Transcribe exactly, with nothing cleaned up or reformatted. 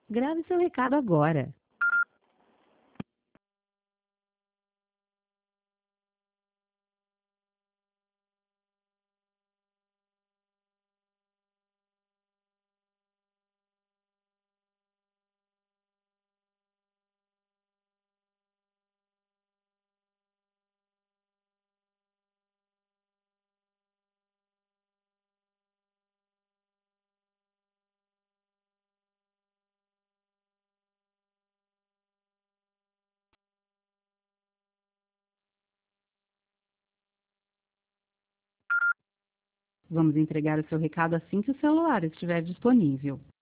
Grave seu recado agora. Vamos entregar o seu recado assim que o celular estiver disponível.